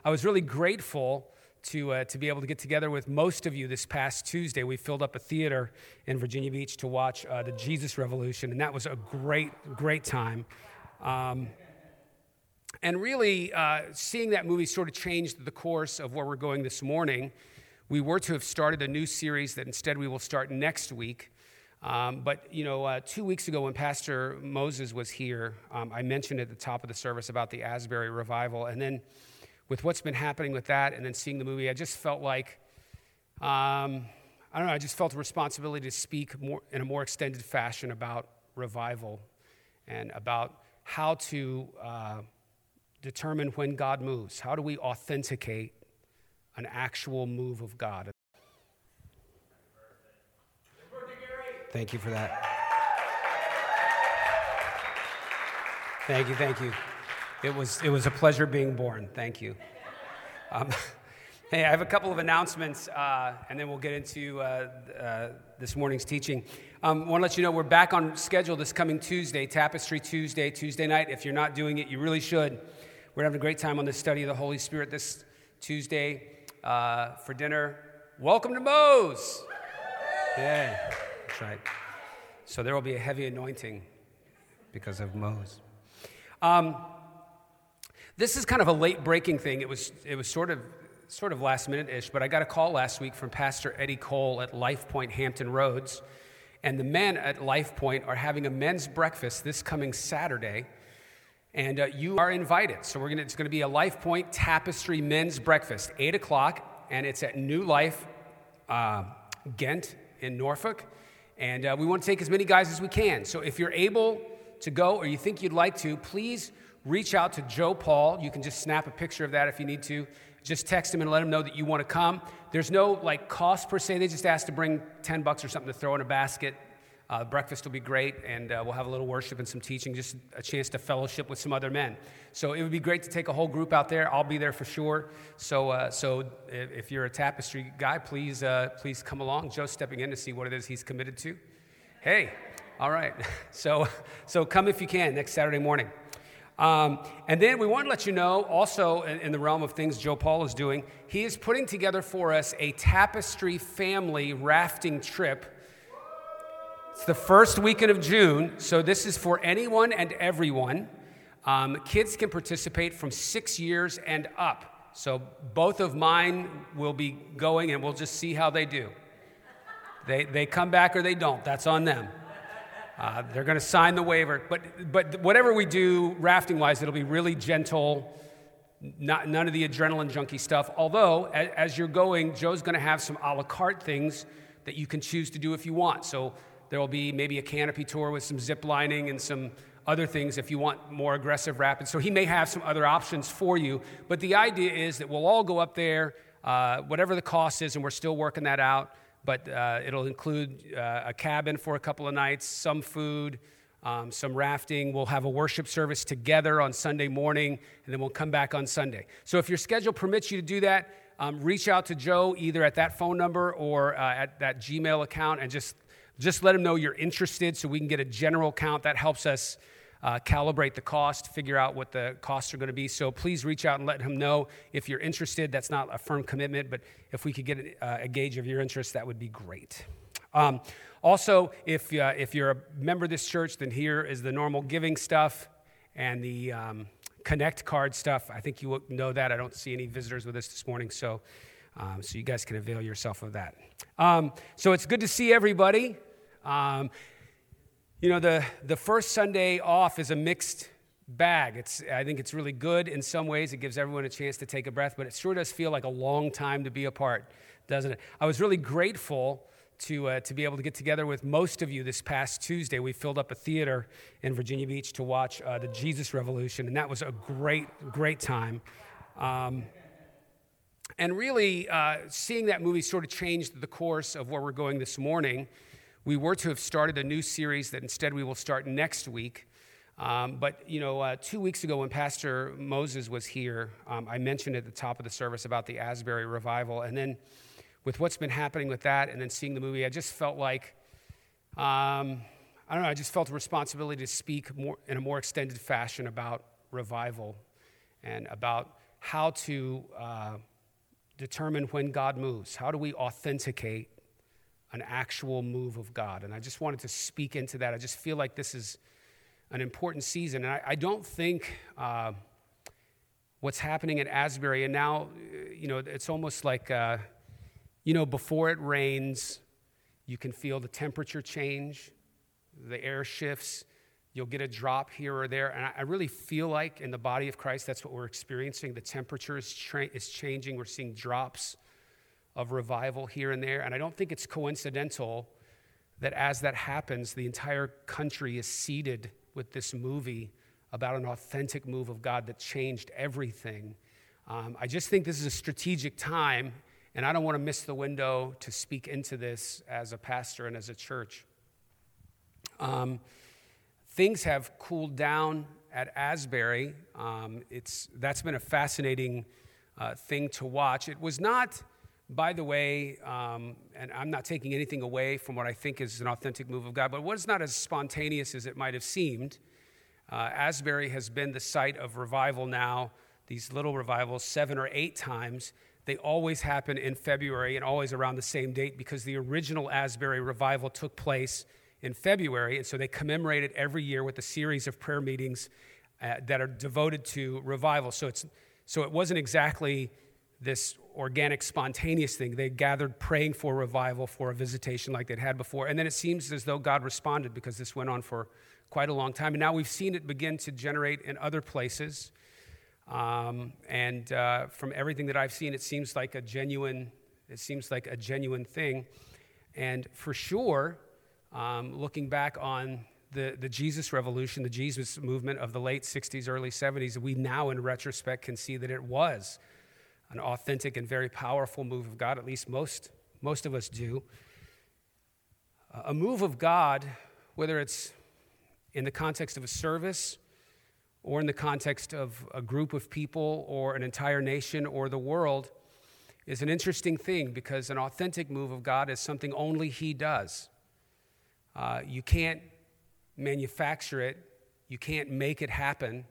I was really grateful to be able to get together with most of you this past Tuesday. We filled up a theater in Virginia Beach to watch the Jesus Revolution, and that was a great time. And really, seeing that movie sort of changed the course of where we're going this morning. We were to have started a new series that instead we will start next week. But 2 weeks ago when Pastor Moses was here, I mentioned at the top of the service about the Asbury revival. And then with what's been happening with that and then seeing the movie, I just felt like, I just felt a responsibility to speak in a more extended fashion about revival and about how to determine when God moves. How do we authenticate an actual move of God? Thank you for that. Thank you. It was a pleasure being born. Thank you. Hey, I have a couple of announcements, and then we'll get into this morning's teaching. I want to let you know we're back on schedule this coming Tuesday, Tapestry Tuesday night. If you're not doing it, you really should. We're having a great time on the study of the Holy Spirit this Tuesday for dinner. Welcome to Moe's. Yeah, that's right. So there will be a heavy anointing because of Moe's. This is kind of a late breaking thing. It was sort of last minute-ish, but I got a call last week from Pastor Eddie Cole at Life Point Hampton Roads, and the men at Life Point are having a men's breakfast this coming Saturday, and you are invited. So it's going to be a Life Point Tapestry men's breakfast, 8 o'clock, and it's at New Life, Ghent in Norfolk, and we want to take as many guys as we can. So if you're able to go or you think you'd like to, please reach out to Joe Paul. You can just snap a picture of that if you need to. Just text him and let him know that you want to come. There's no cost per se. They just ask to bring $10 or something to throw in a basket. Breakfast will be great, and we'll have a little worship and some teaching, just a chance to fellowship with some other men. So it would be great to take a whole group out there. I'll be there for sure. So if you're a Tapestry guy, please come along. Joe's stepping in to see what it is he's committed to. Hey, all right. So come if you can next Saturday morning. And then we want to let you know, also in the realm of things Joe Paul is doing, he is putting together for us a Tapestry family rafting trip. It's the first weekend of June, so this is for anyone and everyone. Kids can participate from 6 years and up. So both of mine will be going, and we'll just see how they do. They come back or they don't. That's on them. They're going to sign the waiver. But whatever we do rafting-wise, it'll be really gentle, none of the adrenaline junkie stuff. Although, as you're going, Joe's going to have some a la carte things that you can choose to do if you want. So there will be maybe a canopy tour with some zip lining and some other things if you want more aggressive rapids. So he may have some other options for you. But the idea is that we'll all go up there, whatever the cost is, and we're still working that out. But it'll include a cabin for a couple of nights, some food, some rafting. We'll have a worship service together on Sunday morning, and then we'll come back on Sunday. So if your schedule permits you to do that, reach out to Joe either at that phone number or at that Gmail account, and just let him know you're interested so we can get a general count. That helps us calibrate the cost, figure out what the costs are going to be. So please reach out and let him know if you're interested. That's not a firm commitment, but if we could get a gauge of your interest, that would be great. Also, if you're a member of this church, then here is the normal giving stuff and the Connect card stuff. I think you know that. I don't see any visitors with us this morning, so you guys can avail yourself of that. So it's good to see everybody. The first Sunday off is a mixed bag. I think it's really good in some ways. It gives everyone a chance to take a breath, but it sure does feel like a long time to be apart, doesn't it? I was really grateful to be able to get together with most of you this past Tuesday. We filled up a theater in Virginia Beach to watch the Jesus Revolution, and that was a great time. And really, seeing that movie sort of changed the course of where we're going this morning. We were to have started a new series that instead we will start next week. But 2 weeks ago when Pastor Moses was here, I mentioned at the top of the service about the Asbury revival. And then with what's been happening with that and then seeing the movie, I just felt like, I just felt a responsibility to speak in a more extended fashion about revival and about how to determine when God moves. How do we authenticate an actual move of God? And I just wanted to speak into that. I just feel like this is an important season. And I don't think what's happening at Asbury, and now, it's almost like, before it rains, you can feel the temperature change, the air shifts, you'll get a drop here or there. And I really feel like in the body of Christ, that's what we're experiencing. The temperature is changing. We're seeing drops of revival here and there. And I don't think it's coincidental that as that happens, the entire country is seated with this movie about an authentic move of God that changed everything. I just think this is a strategic time, and I don't want to miss the window to speak into this as a pastor and as a church. Things have cooled down at Asbury. That's been a fascinating thing to watch. It was not, by the way, and I'm not taking anything away from what I think is an authentic move of God, but it was not as spontaneous as it might have seemed. Asbury has been the site of revival now, these little revivals, 7 or 8 times. They always happen in February and always around the same date because the original Asbury revival took place in February, and so they commemorate it every year with a series of prayer meetings that are devoted to revival. So it wasn't exactly this organic, spontaneous thing. They gathered praying for revival, for a visitation like they'd had before, and then it seems as though God responded because this went on for quite a long time, and now we've seen it begin to generate in other places. From everything that I've seen, it seems like a genuine thing, and for sure. Looking back on the Jesus revolution, the Jesus movement of the late 60s, early 70s, we now in retrospect can see that it was an authentic and very powerful move of God, at least most of us do. A move of God, whether it's in the context of a service or in the context of a group of people or an entire nation or the world, is an interesting thing because an authentic move of God is something only He does. You can't manufacture it. You can't make it happen.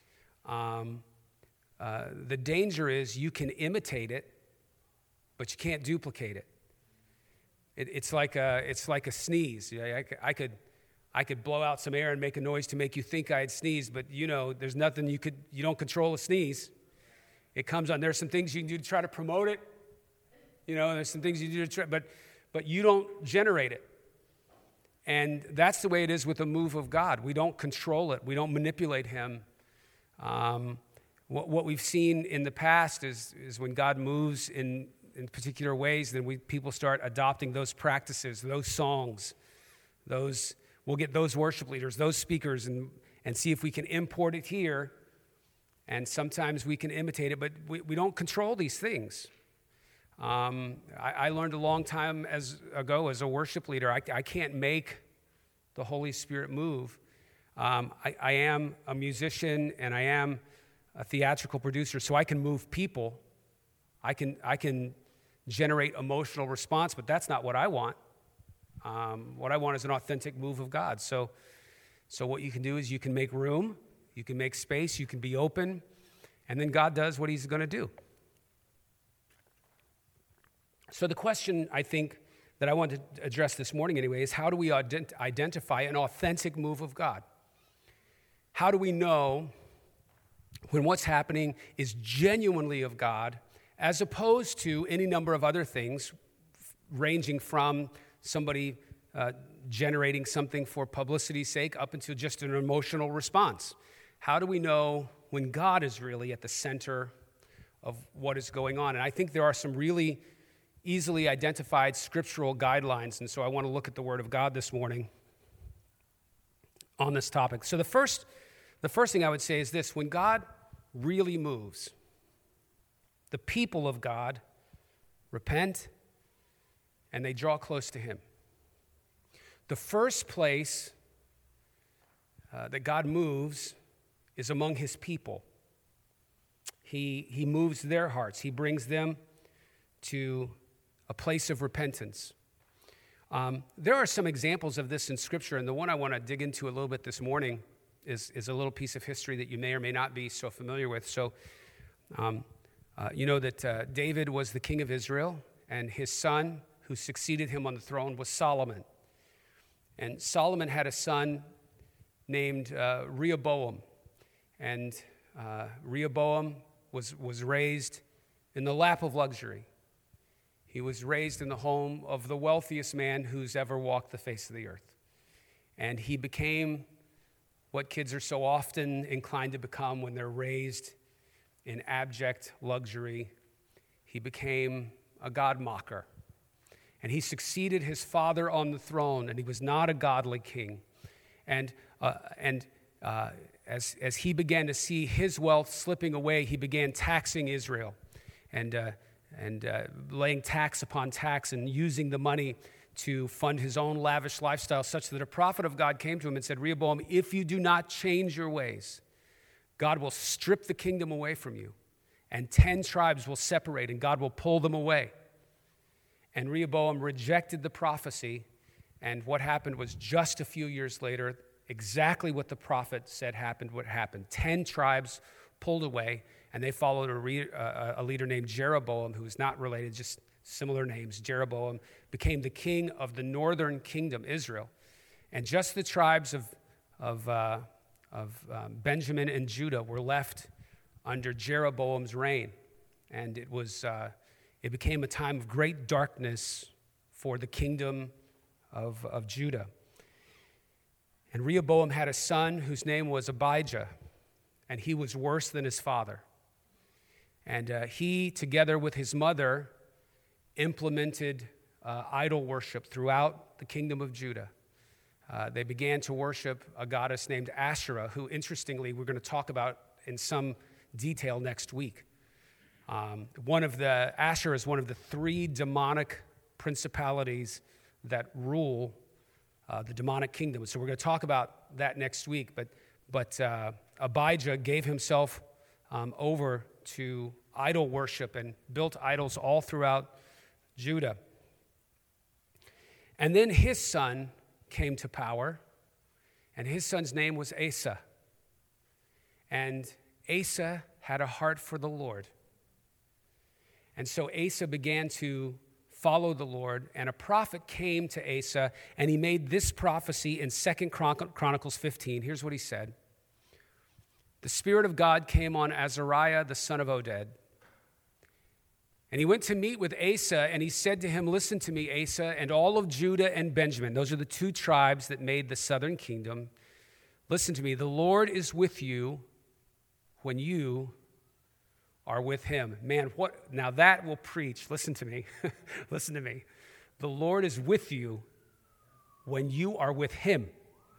The danger is you can imitate it, but you can't duplicate it. It's like a sneeze. I could blow out some air and make a noise to make you think I had sneezed, but there's nothing you don't control a sneeze. It comes on. There's some things you can do to try to promote it. There's some things you do to try, but you don't generate it. And that's the way it is with the move of God. We don't control it. We don't manipulate Him. What we've seen in the past is when God moves in particular ways, then people start adopting those practices, those songs, we'll get those worship leaders, those speakers, and see if we can import it here. And sometimes we can imitate it, but we don't control these things. I learned a long time ago as a worship leader, I can't make the Holy Spirit move. I am a musician and I am a theatrical producer, so I can move people. I can generate emotional response, but that's not what I want. What I want is an authentic move of God. So what you can do is you can make room, you can make space, you can be open, and then God does what He's going to do. So the question, I think, that I want to address this morning anyway is how do we identify an authentic move of God? How do we know when what's happening is genuinely of God as opposed to any number of other things ranging from somebody generating something for publicity's sake up until just an emotional response? How do we know when God is really at the center of what is going on? And I think there are some really easily identified scriptural guidelines, and so I want to look at the Word of God this morning on this topic. So the first thing I would say is this: when God really moves, the people of God repent and they draw close to Him. The first place that God moves is among His people. He moves their hearts. He brings them to a place of repentance. There are some examples of this in Scripture, and the one I want to dig into a little bit this morning is a little piece of history that you may or may not be so familiar with. So You know that David was the king of Israel, and his son who succeeded him on the throne was Solomon. And Solomon had a son named Rehoboam. And Rehoboam was raised in the lap of luxury. He was raised in the home of the wealthiest man who's ever walked the face of the earth. And he became what kids are so often inclined to become when they're raised in abject luxury. He became a God mocker. And he succeeded his father on the throne, and he was not a godly king. And as he began to see his wealth slipping away, he began taxing Israel and laying tax upon tax and using the money to fund his own lavish lifestyle, such that a prophet of God came to him and said, Rehoboam, if you do not change your ways, God will strip the kingdom away from you, and 10 tribes will separate, and God will pull them away. And Rehoboam rejected the prophecy, and what happened was just a few years later, exactly what the prophet said happened, what happened. 10 tribes pulled away, and they followed a leader named Jeroboam, who was not related, just similar names. Jeroboam became the king of the northern kingdom, Israel. And just the tribes of Benjamin and Judah were left under Jeroboam's reign. And it became a time of great darkness for the kingdom of Judah. And Rehoboam had a son whose name was Abijah, and he was worse than his father. And he, together with his mother, implemented idol worship throughout the kingdom of Judah. They began to worship a goddess named Asherah, who, interestingly, we're going to talk about in some detail next week. Asherah is one of the 3 demonic principalities that rule the demonic kingdom. So we're going to talk about that next week. But Abijah gave himself over to idol worship and built idols all throughout Judah. And then his son came to power, and his son's name was Asa. And Asa had a heart for the Lord. And so Asa began to follow the Lord, and a prophet came to Asa, and he made this prophecy in 2 Chronicles 15. Here's what he said. The Spirit of God came on Azariah, the son of Oded. And he went to meet with Asa, and he said to him, listen to me, Asa, and all of Judah and Benjamin. Those are the 2 tribes that made the southern kingdom. Listen to me. The Lord is with you when you are with him. Man, what? Now that will preach. Listen to me. Listen to me. The Lord is with you when you are with him.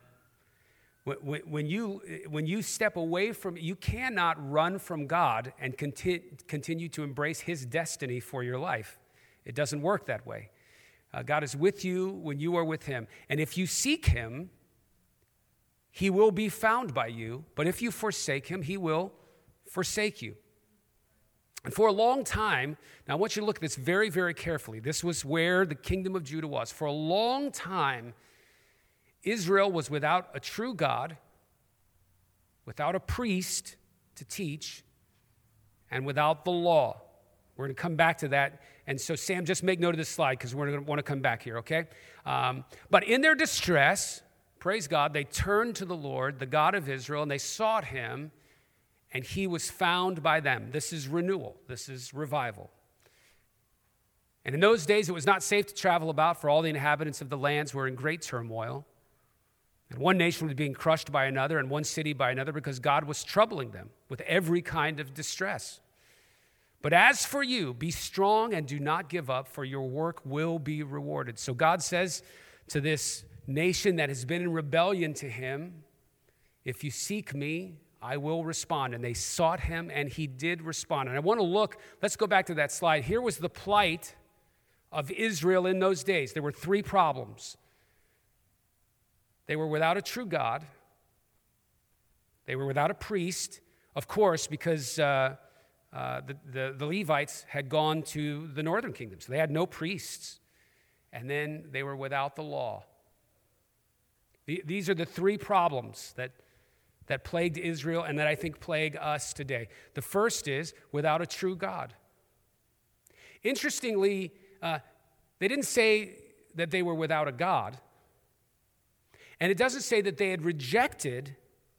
When you step away from, you cannot run from God and continue to embrace his destiny for your life. It doesn't work that way. God is with you when you are with him. And if you seek him, he will be found by you. But if you forsake him, he will forsake you. And for a long time, now I want you to look at this very, very carefully. This was where the kingdom of Judah was. For a long time, Israel was without a true God, without a priest to teach, and without the law. We're going to come back to that. And so, Sam, just make note of this slide because we're going to want to come back here, okay? But in their distress, praise God, they turned to the Lord, the God of Israel, and they sought him, and he was found by them. This is renewal. This is revival. And in those days, it was not safe to travel about, for all the inhabitants of the lands were in great turmoil. And one nation was being crushed by another, and one city by another, because God was troubling them with every kind of distress. But as for you, be strong and do not give up, for your work will be rewarded. So God says to this nation that has been in rebellion to him, if you seek me, I will respond. And they sought him, and he did respond. And I want to look, let's go back to that slide. Here was the plight of Israel in those days. There were 3 problems. They were without a true God. They were without a priest, of course, because the Levites had gone to the northern kingdom, so they had no priests. And then they were without the law. These are the 3 problems that that plagued Israel and that I think plague us today. The first is without a true God. Interestingly, they didn't say that they were without a God, and it doesn't say that they had rejected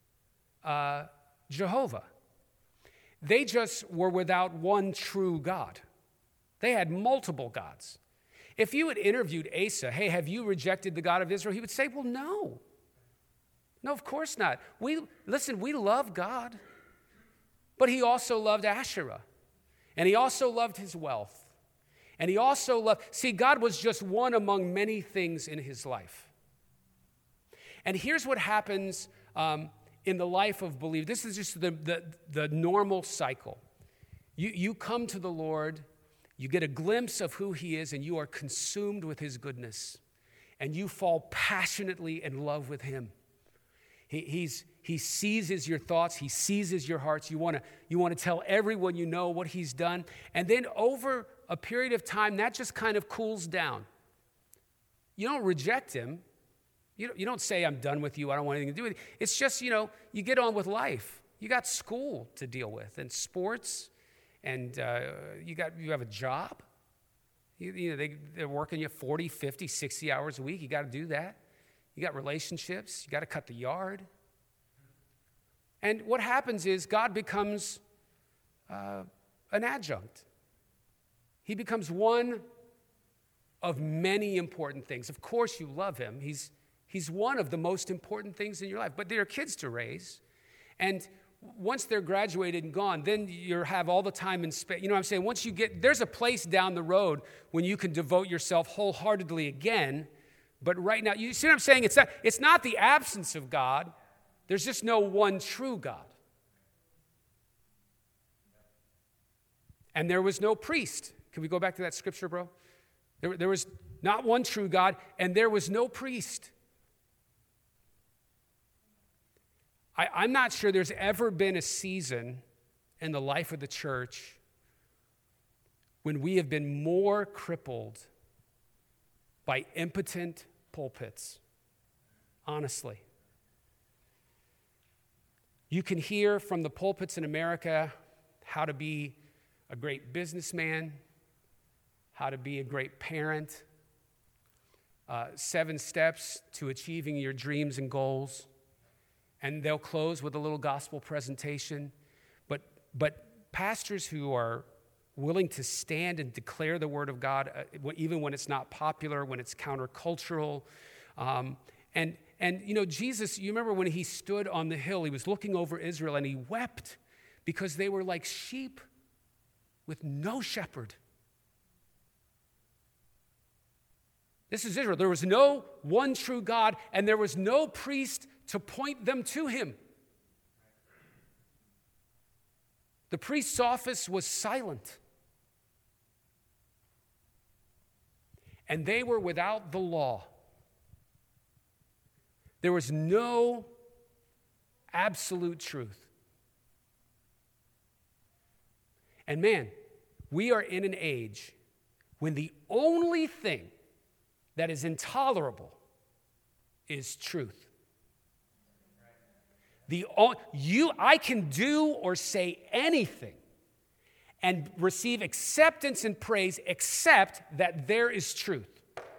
Jehovah. They just were without one true God. They had multiple gods. If you had interviewed Asa, hey, have you rejected the God of Israel? He would say, well, no. No, of course not. We love God. But he also loved Asherah. And he also loved his wealth. And he also loved, God was just one among many things in his life. And here's what happens in the life of believers. This is just the normal cycle. You come to the Lord, you get a glimpse of who he is, and you are consumed with his goodness. And you fall passionately in love with him. He seizes your thoughts. He seizes your hearts. You want to tell everyone you know what he's done. And then over a period of time, that just kind of cools down. You don't reject him. You don't say, I'm done with you. I don't want anything to do with you. It's just, you get on with life. You got school to deal with and sports, and you have a job. They're working you 40, 50, 60 hours a week. You got to do that. You got relationships. You got to cut the yard. And what happens is God becomes an adjunct. He becomes one of many important things. Of course, you love him. He's one of the most important things in your life. But there are kids to raise. And once they're graduated and gone, then you have all the time and space. You know what I'm saying? Once you there's a place down the road when you can devote yourself wholeheartedly again. But right now, you see what I'm saying? It's not the absence of God. There's just no one true God. And there was no priest. Can we go back to that scripture, bro? There was not one true God, and there was no priest. I'm not sure there's ever been a season in the life of the church when we have been more crippled by impotent pulpits. Honestly. You can hear from the pulpits in America how to be a great businessman, how to be a great parent, 7 steps to achieving your dreams and goals. And they'll close with a little gospel presentation. But pastors who are willing to stand and declare the word of God, even when it's not popular, when it's countercultural. And Jesus, you remember when he stood on the hill, he was looking over Israel and he wept because they were like sheep with no shepherd. This is Israel. There was no one true God, and there was no priest to point them to him. The priest's office was silent. And they were without the law. There was no absolute truth. And man, we are in an age when the only thing that is intolerable is truth. I can do or say anything and receive acceptance and praise except that there is truth.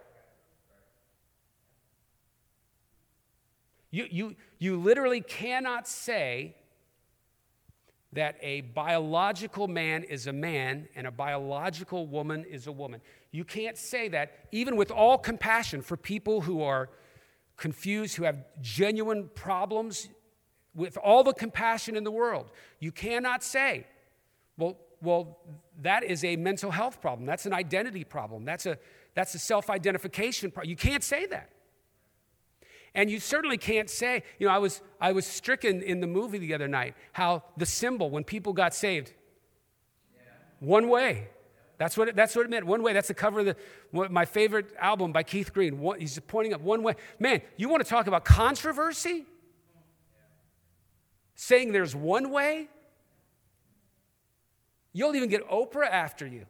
You literally cannot say that a biological man is a man and a biological woman is a woman. You can't say that, even with all compassion for people who are confused, who have genuine problems, with all the compassion in the world. You cannot say, well, that is a mental health problem. That's an identity problem. That's a self-identification problem. You can't say that. And you certainly can't say, I was stricken in the movie the other night, how the symbol, when people got saved, one way. That's what it meant, one way. That's the cover of my favorite album by Keith Green. He's pointing up one way. Man, you want to talk about controversy? Saying there's one way? You'll even get Oprah after you.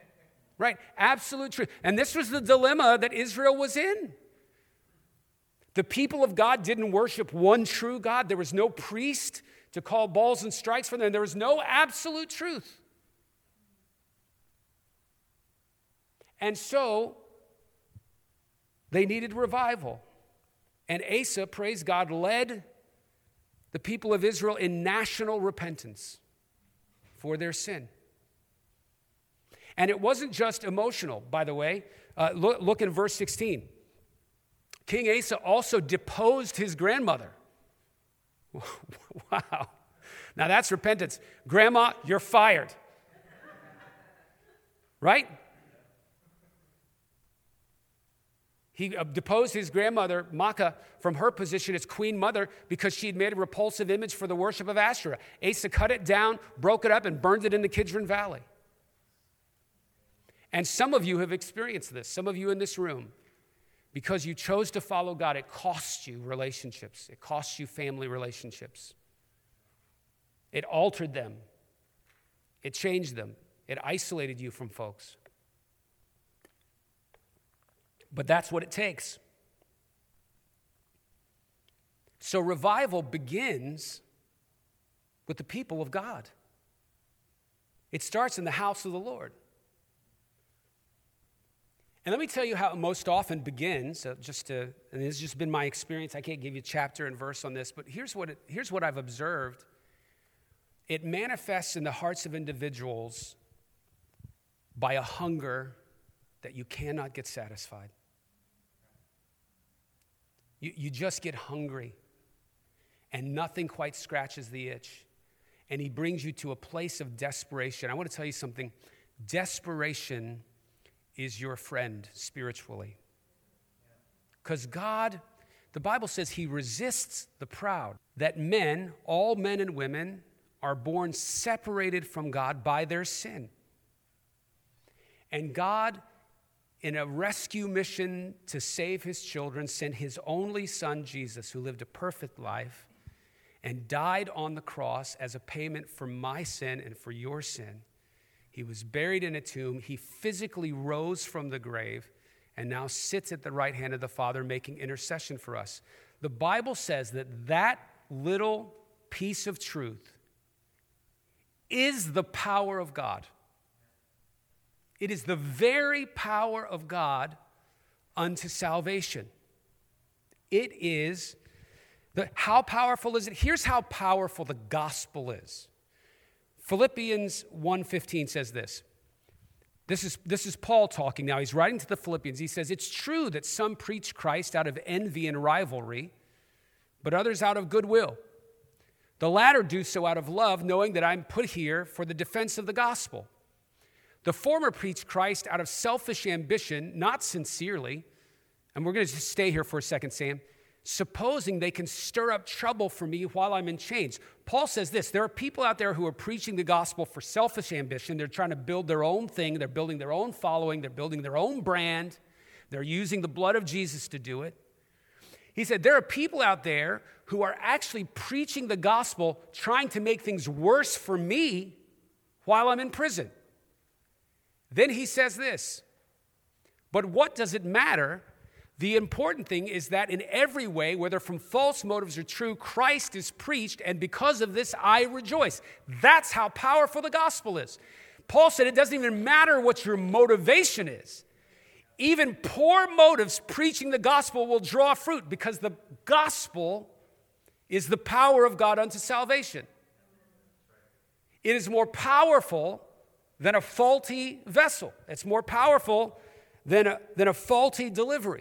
Right? Absolute truth. And this was the dilemma that Israel was in. The people of God didn't worship one true God. There was no priest to call balls and strikes for them. There was no absolute truth. And so they needed revival. And Asa, praise God, led the people of Israel in national repentance for their sin. And it wasn't just emotional, by the way. Look in verse 16. King Asa also deposed his grandmother. Wow. Now that's repentance. Grandma, you're fired. Right? He deposed his grandmother, Maacah, from her position as queen mother because she had made a repulsive image for the worship of Asherah. Asa cut it down, broke it up, and burned it in the Kidron Valley. And some of you have experienced this, some of you in this room. Because you chose to follow God, it costs you relationships. It costs you family relationships. It altered them. It changed them. It isolated you from folks. But that's what it takes. So revival begins with the people of God. It starts in the house of the Lord. And let me tell you how it most often begins, and this has just been my experience. I can't give you chapter and verse on this, but here's what I've observed. It manifests in the hearts of individuals by a hunger that you cannot get satisfied. You just get hungry, and nothing quite scratches the itch. And he brings you to a place of desperation. I want to tell you something. Desperation is your friend spiritually. Because God, the Bible says he resists the proud. That men, all men and women, are born separated from God by their sin. And God, in a rescue mission to save his children, sent his only son, Jesus, who lived a perfect life and died on the cross as a payment for my sin and for your sin. He was buried in a tomb. He physically rose from the grave and now sits at the right hand of the Father making intercession for us. The Bible says that little piece of truth is the power of God. It is the very power of God unto salvation. It is, how powerful is it? Here's how powerful the gospel is. Philippians 1:15 says this. This is Paul talking now. He's writing to the Philippians. He says, it's true that some preach Christ out of envy and rivalry, but others out of goodwill. The latter do so out of love, knowing that I'm put here for the defense of the gospel. The former preach Christ out of selfish ambition, not sincerely. And we're going to just stay here for a second, Sam. Supposing they can stir up trouble for me while I'm in chains. Paul says this, there are people out there who are preaching the gospel for selfish ambition. They're trying to build their own thing. They're building their own following. They're building their own brand. They're using the blood of Jesus to do it. He said, there are people out there who are actually preaching the gospel, trying to make things worse for me while I'm in prison. Then he says this, but what does it matter? The important thing is that in every way, whether from false motives or true, Christ is preached, and because of this, I rejoice. That's how powerful the gospel is. Paul said it doesn't even matter what your motivation is. Even poor motives preaching the gospel will draw fruit because the gospel is the power of God unto salvation. It is more powerful than a faulty vessel. It's more powerful than a faulty delivery.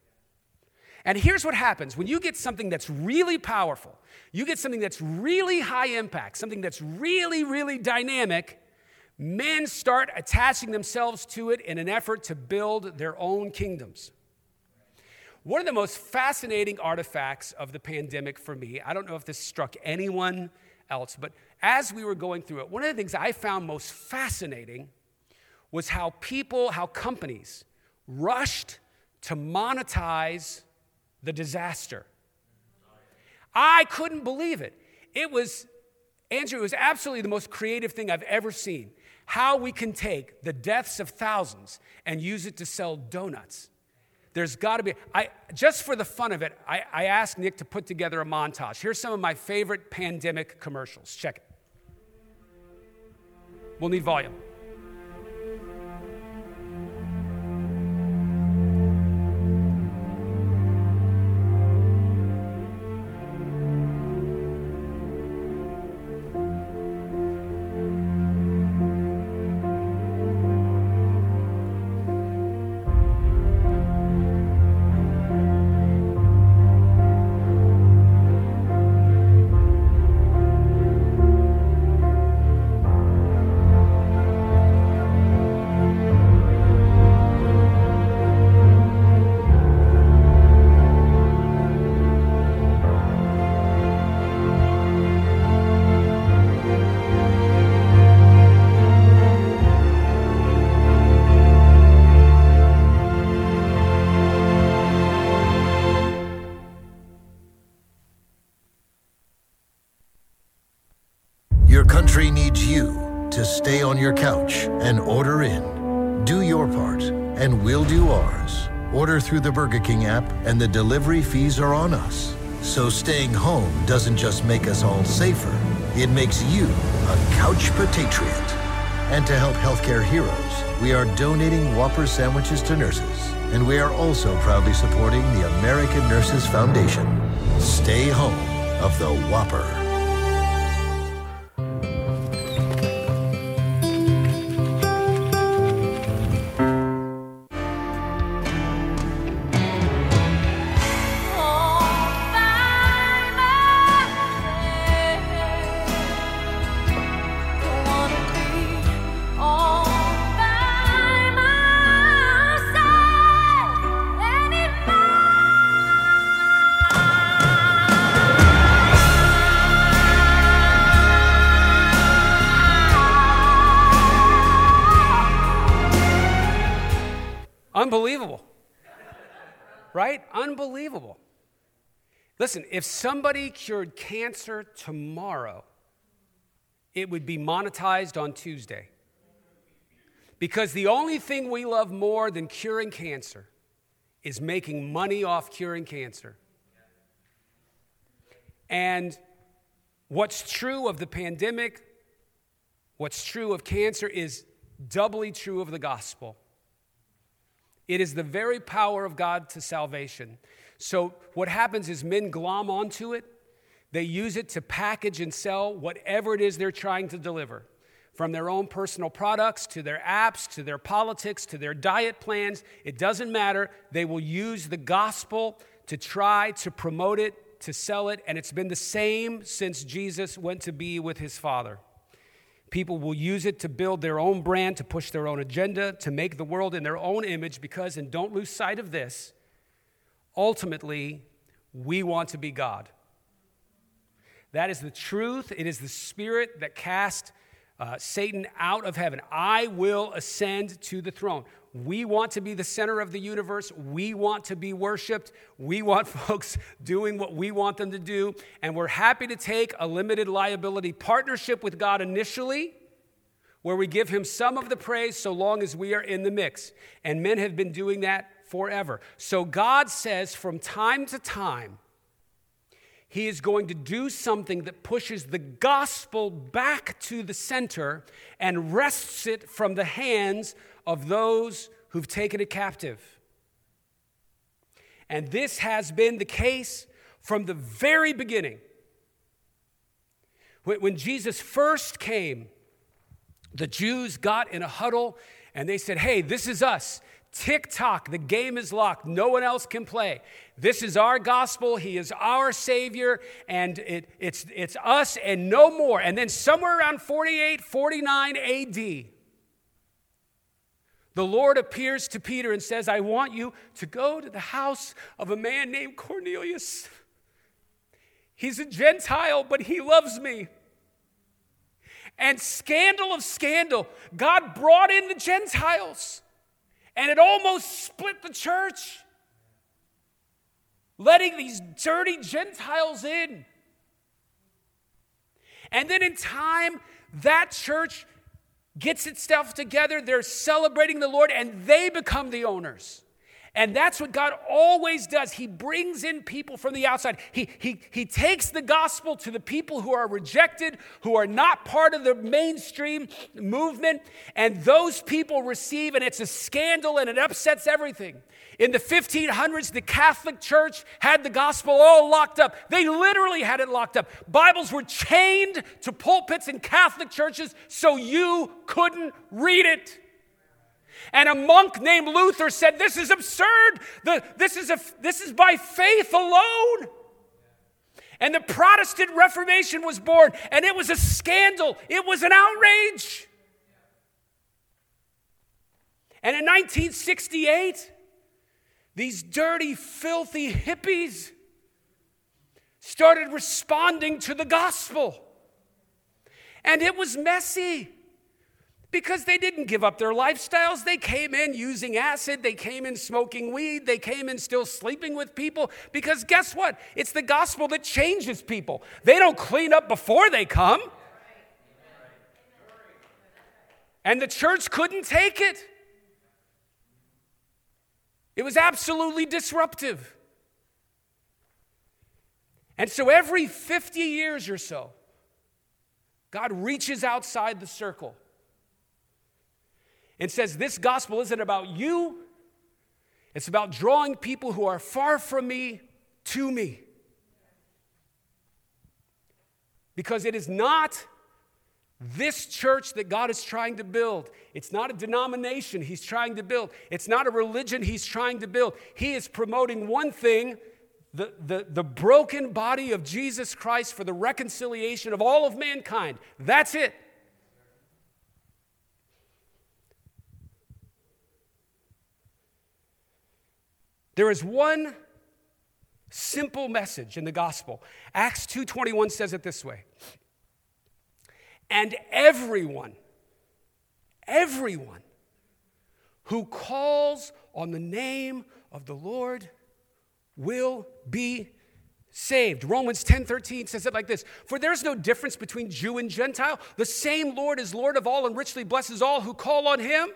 And here's what happens. When you get something that's really powerful, you get something that's really high impact, something that's really, really dynamic, men start attaching themselves to it in an effort to build their own kingdoms. One of the most fascinating artifacts of the pandemic for me, I don't know if this struck anyone else, but as we were going through it, one of the things I found most fascinating was how companies rushed to monetize the disaster. I couldn't believe it. Andrew, it was absolutely the most creative thing I've ever seen. How we can take the deaths of thousands and use it to sell donuts. There's got to be, just for the fun of it, I asked Nick to put together a montage. Here's some of my favorite pandemic commercials. Check it. We'll need volume. Your country needs you to stay on your couch and order in. Do your part, and we'll do ours. Order through the Burger King app, and the delivery fees are on us. So staying home doesn't just make us all safer, it makes you a couch patriot. And to help healthcare heroes, we are donating Whopper sandwiches to nurses. And we are also proudly supporting the American Nurses Foundation. Stay home of the Whopper. Unbelievable. Right? Unbelievable. Listen, if somebody cured cancer tomorrow, it would be monetized on Tuesday. Because the only thing we love more than curing cancer is making money off curing cancer. And what's true of the pandemic, what's true of cancer is doubly true of the gospel. It is the very power of God to salvation. So what happens is men glom onto it. They use it to package and sell whatever it is they're trying to deliver. From their own personal products, to their apps, to their politics, to their diet plans. It doesn't matter. They will use the gospel to try to promote it, to sell it. And it's been the same since Jesus went to be with his Father. People will use it to build their own brand, to push their own agenda, to make the world in their own image because, and don't lose sight of this, ultimately, we want to be God. That is the truth. It is the spirit that cast Satan out of heaven. I will ascend to the throne. We want to be the center of the universe. We want to be worshiped. We want folks doing what we want them to do. And we're happy to take a limited liability partnership with God initially, where we give him some of the praise so long as we are in the mix. And men have been doing that forever. So God says from time to time, he is going to do something that pushes the gospel back to the center and wrests it from the hands of those who've taken it captive. And this has been the case from the very beginning. When Jesus first came, the Jews got in a huddle and they said, hey, this is us. Tick-tock, the game is locked. No one else can play. This is our gospel. He is our Savior, and it's us and no more. And then somewhere around 48, 49 A.D., the Lord appears to Peter and says, I want you to go to the house of a man named Cornelius. He's a Gentile, but he loves me. And scandal of scandal, God brought in the Gentiles. And it almost split the church, letting these dirty Gentiles in. And then in time, that church gets itself together. They're celebrating the Lord, and they become the owners. And that's what God always does. He brings in people from the outside. He takes the gospel to the people who are rejected, who are not part of the mainstream movement, and those people receive, and it's a scandal and it upsets everything. In the 1500s, the Catholic Church had the gospel all locked up. They literally had it locked up. Bibles were chained to pulpits in Catholic churches so you couldn't read it. And a monk named Luther said, this is absurd. This is by faith alone. And the Protestant Reformation was born, and it was a scandal. It was an outrage. And in 1968, these dirty, filthy hippies started responding to the gospel. And it was messy because they didn't give up their lifestyles. They came in using acid. They came in smoking weed. They came in still sleeping with people. Because guess what? It's the gospel that changes people. They don't clean up before they come. And the church couldn't take it. It was absolutely disruptive. And so every 50 years or so, God reaches outside the circle and says, this gospel isn't about you. It's about drawing people who are far from me to me. Because it is not this church that God is trying to build. It's not a denomination He's trying to build. It's not a religion He's trying to build. He is promoting one thing, the broken body of Jesus Christ for the reconciliation of all of mankind. That's it. There is one simple message in the gospel. Acts 2:21 says it this way. And everyone who calls on the name of the Lord will be saved. Romans 10:13 says it like this. For there's no difference between Jew and Gentile. The same Lord is Lord of all and richly blesses all who call on Him.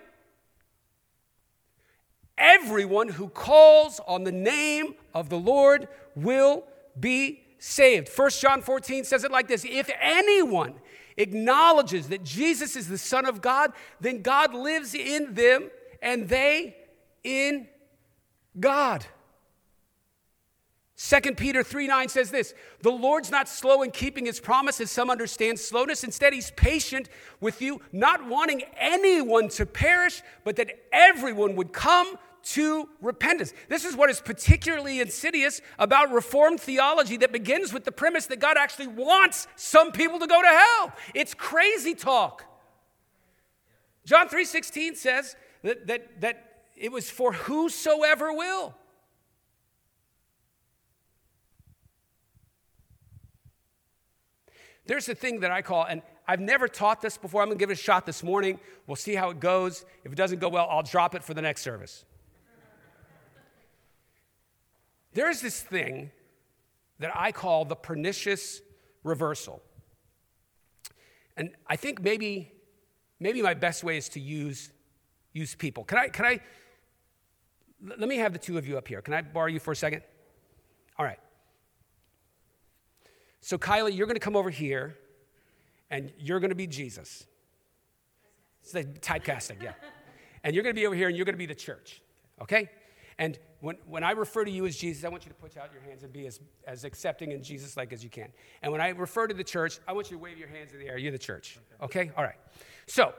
Everyone who calls on the name of the Lord will be saved. 1 John 14 says it like this. If anyone acknowledges that Jesus is the Son of God, then God lives in them and they in God. 2 Peter 3:9 says this, the Lord's not slow in keeping His promise, as some understand slowness. Instead, He's patient with you, not wanting anyone to perish, but that everyone would come to repentance. This is what is particularly insidious about Reformed theology that begins with the premise that God actually wants some people to go to hell. It's crazy talk. John 3:16 says that it was for whosoever will. There's a thing that I call, and I've never taught this before. I'm going to give it a shot this morning. We'll see how it goes. If it doesn't go well, I'll drop it for the next service. There's this thing that I call the pernicious reversal. And I think maybe my best way is to use people. Let me have the two of you up here. Can I borrow you for a second? All right. So Kylie, you're going to come over here, and you're going to be Jesus. It's like typecasting, yeah. And you're going to be over here, and you're going to be the church, okay? And when I refer to you as Jesus, I want you to put out your hands and be as accepting and Jesus-like as you can. And when I refer to the church, I want you to wave your hands in the air. You're the church, okay? All right. So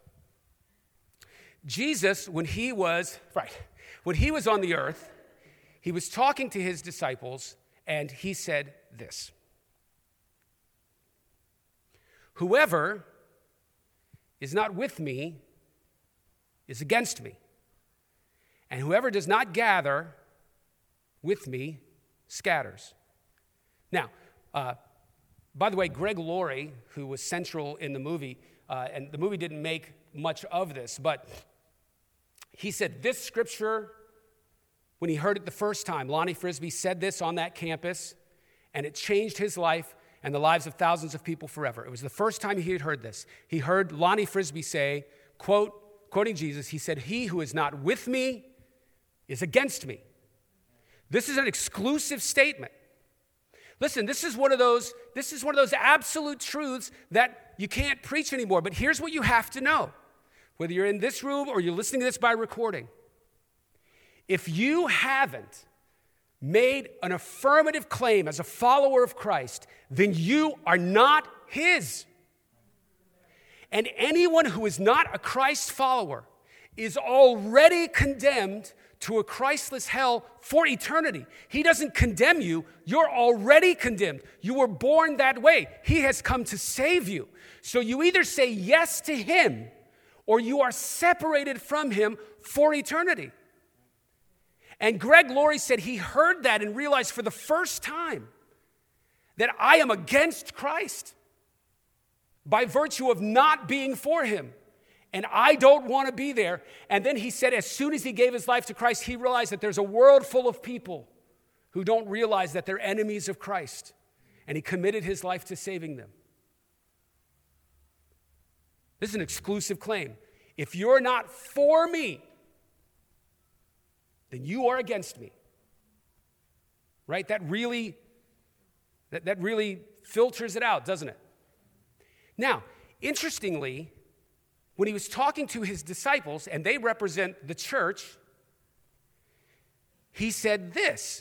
Jesus, when he was on the earth, he was talking to his disciples, and he said this. Whoever is not with me is against me. And whoever does not gather with me scatters. Now, by the way, Greg Laurie, who was central in the movie, and the movie didn't make much of this, but he said this scripture, when he heard it the first time, Lonnie Frisbee said this on that campus, and it changed his life and the lives of thousands of people forever. It was the first time he had heard this. He heard Lonnie Frisbee say, quoting Jesus, he said, he who is not with me is against me. This is an exclusive statement. Listen, this is one of those absolute truths that you can't preach anymore. But here's what you have to know, whether you're in this room or you're listening to this by recording. If you haven't made an affirmative claim as a follower of Christ, then you are not his. And anyone who is not a Christ follower is already condemned to a Christless hell for eternity. He doesn't condemn you. You're already condemned. You were born that way. He has come to save you. So you either say yes to him or you are separated from him for eternity. And Greg Laurie said he heard that and realized for the first time that I am against Christ by virtue of not being for him. And I don't want to be there. And then he said as soon as he gave his life to Christ, he realized that there's a world full of people who don't realize that they're enemies of Christ. And he committed his life to saving them. This is an exclusive claim. If you're not for me, then you are against me. Right? That really filters it out, doesn't it? Now, interestingly, when he was talking to his disciples, and they represent the church, he said this.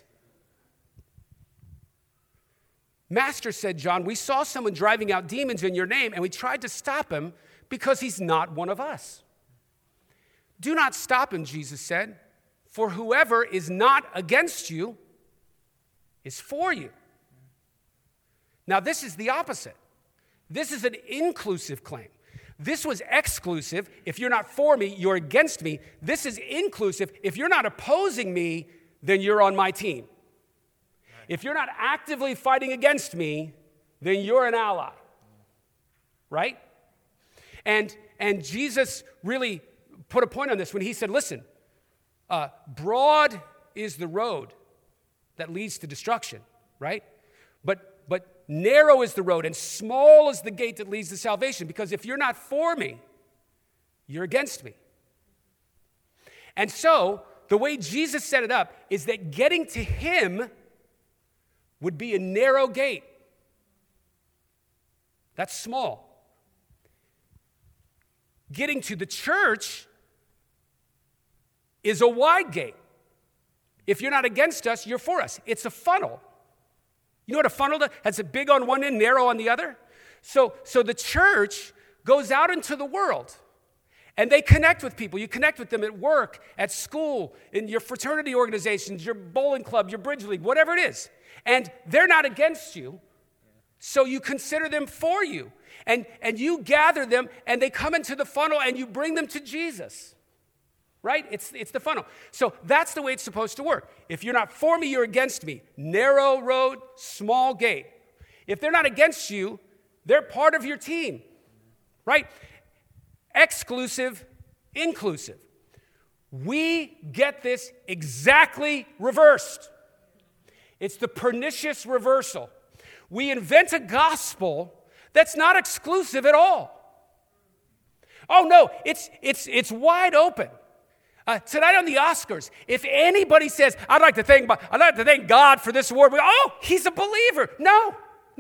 Master, said John, we saw someone driving out demons in your name, and we tried to stop him because he's not one of us. Do not stop him, Jesus said, for whoever is not against you is for you. Now, this is the opposite. This is an inclusive claim. This was exclusive. If you're not for me, you're against me. This is inclusive. If you're not opposing me, then you're on my team. If you're not actively fighting against me, then you're an ally. Right? And Jesus really put a point on this when he said, listen, broad is the road that leads to destruction, right? But narrow is the road and small is the gate that leads to salvation, because if you're not for me, you're against me. And so the way Jesus set it up is that getting to him would be a narrow gate. That's small. Getting to the church is a wide gate. If you're not against us, you're for us. It's a funnel. You know what a funnel does? Has a big on one end, narrow on the other. So the church goes out into the world, and they connect with people. You connect with them at work, at school, in your fraternity organizations, your bowling club, your bridge league, whatever it is. And they're not against you, so you consider them for you. And you gather them, and they come into the funnel, and you bring them to Jesus. Right? It's the funnel. So that's the way it's supposed to work. If you're not for me, you're against me. Narrow road, small gate. If they're not against you, they're part of your team. Right? Exclusive, inclusive. We get this exactly reversed. It's the pernicious reversal. We invent a gospel that's not exclusive at all. Oh no, it's wide open. Tonight on the Oscars, if anybody says, I'd like to thank God for this award, we go, oh, he's a believer. No.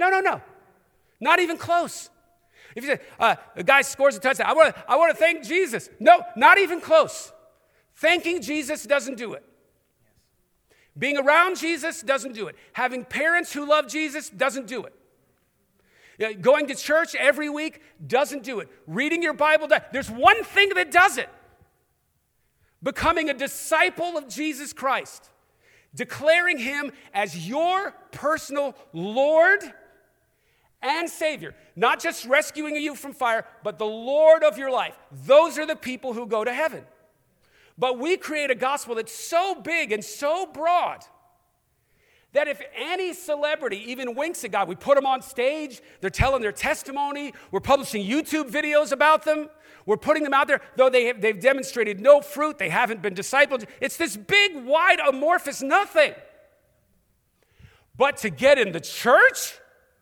Not even close. If you say, a guy scores a touchdown, I want to thank Jesus. No, not even close. Thanking Jesus doesn't do it. Being around Jesus doesn't do it. Having parents who love Jesus doesn't do it. Going to church every week doesn't do it. Reading your Bible, there's one thing that does it. Becoming a disciple of Jesus Christ, declaring him as your personal Lord and Savior, not just rescuing you from fire, but the Lord of your life. Those are the people who go to heaven. But we create a gospel that's so big and so broad that if any celebrity even winks at God, we put them on stage, they're telling their testimony, we're publishing YouTube videos about them, we're putting them out there, though they've demonstrated no fruit, they haven't been discipled. It's this big, wide, amorphous nothing. But to get in the church,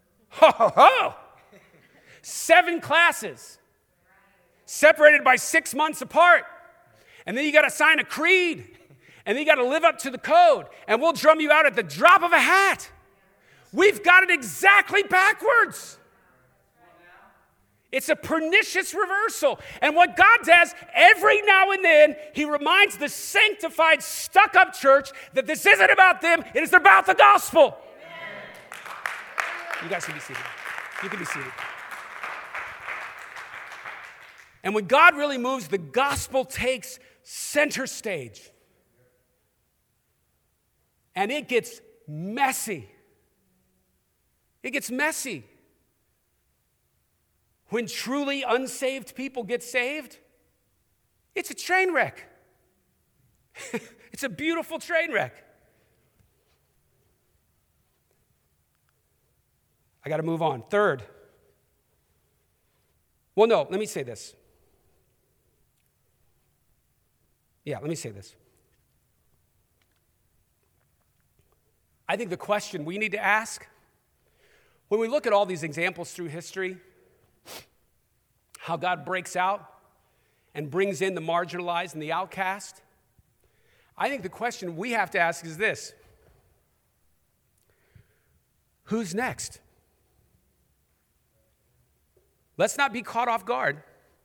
7 classes, separated by 6 months apart. And then you got to sign a creed. And then you got to live up to the code, and we'll drum you out at the drop of a hat. We've got it exactly backwards. It's a pernicious reversal. And what God does, every now and then, he reminds the sanctified, stuck-up church that this isn't about them, it is about the gospel. You guys can be seated. You can be seated. And when God really moves, the gospel takes center stage. And it gets messy. It gets messy. When truly unsaved people get saved, it's a train wreck. It's a beautiful train wreck. I got to move on. Third. Well, no, let me say this. Let me say this. I think the question we need to ask, when we look at all these examples through history, how God breaks out and brings in the marginalized and the outcast, I think the question we have to ask is this: who's next? Let's not be caught off guard.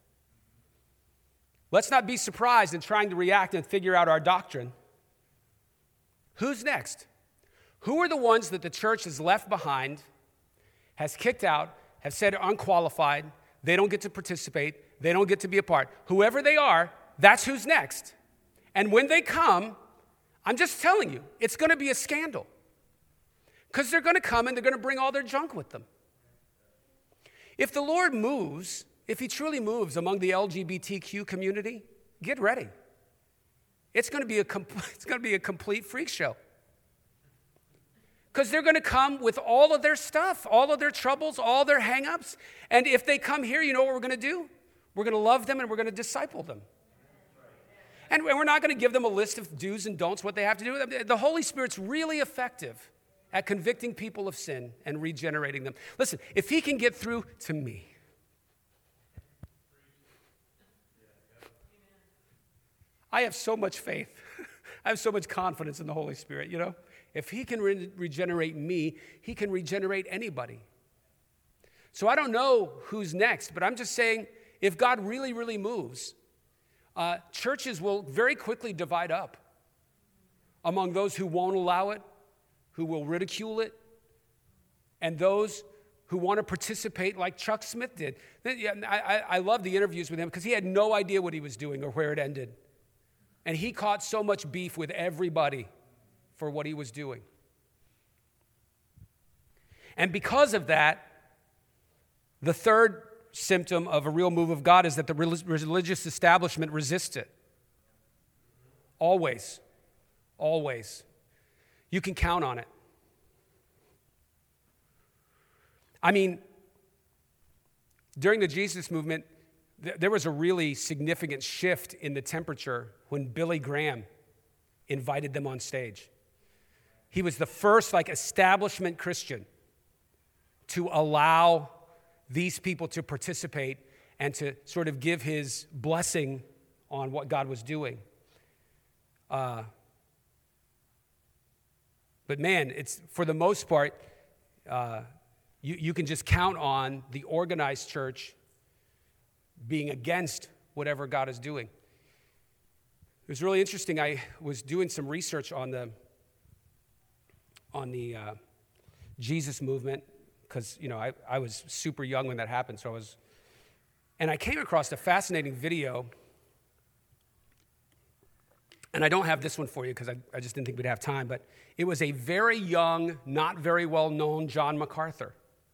Let's not be surprised in trying to react and figure out our doctrine. Who's next? Who are the ones that the church has left behind, has kicked out, have said are unqualified, they don't get to participate, they don't get to be a part? Whoever they are, that's who's next. And when they come, I'm just telling you, it's going to be a scandal. Because they're going to come and they're going to bring all their junk with them. If the Lord moves, if he truly moves among the LGBTQ community, get ready. It's going to be a complete freak show. Because they're going to come with all of their stuff, all of their troubles, all their hang-ups. And if they come here, you know what we're going to do? We're going to love them and we're going to disciple them. And we're not going to give them a list of do's and don'ts, what they have to do. The Holy Spirit's really effective at convicting people of sin and regenerating them. Listen, if he can get through to me, I have so much faith. I have so much confidence in the Holy Spirit, you know? If he can regenerate me, he can regenerate anybody. So I don't know who's next, but I'm just saying, if God really, really moves, churches will very quickly divide up among those who won't allow it, who will ridicule it, and those who want to participate like Chuck Smith did. I love the interviews with him because he had no idea what he was doing or where it ended. And he caught so much beef with everybody for what he was doing. And because of that, the third symptom of a real move of God is that the religious establishment resists it. Always. Always. You can count on it. I mean, during the Jesus movement, there was a really significant shift in the temperature when Billy Graham invited them on stage. He was the first establishment Christian to allow these people to participate and to sort of give his blessing on what God was doing. But man, it's for the most part, you can just count on the organized church being against whatever God is doing. It was really interesting. I was doing some research on the Jesus movement because, I was super young when that happened. And I came across a fascinating video. And I don't have this one for you because I just didn't think we'd have time, but it was a very young, not very well-known John MacArthur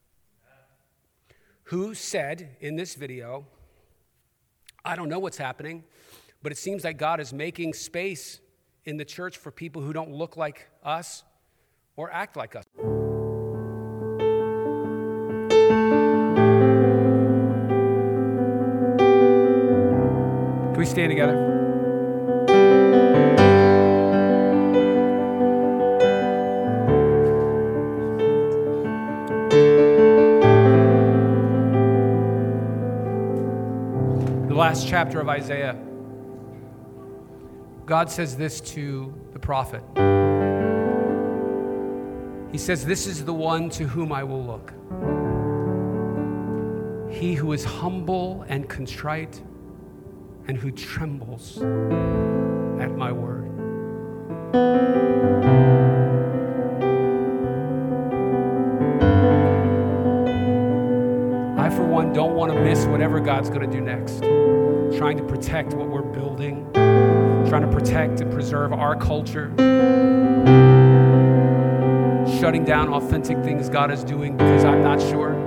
who said in this video, I don't know what's happening, but it seems like God is making space in the church for people who don't look like us or act like us. Can we stand together? The last chapter of Isaiah. God says this to the prophet. He says, "This is the one to whom I will look. He who is humble and contrite and who trembles at my word." I, for one, don't want to miss whatever God's going to do next. Trying to protect what we're building, trying to protect and preserve our culture, shutting down authentic things God is doing because I'm not sure.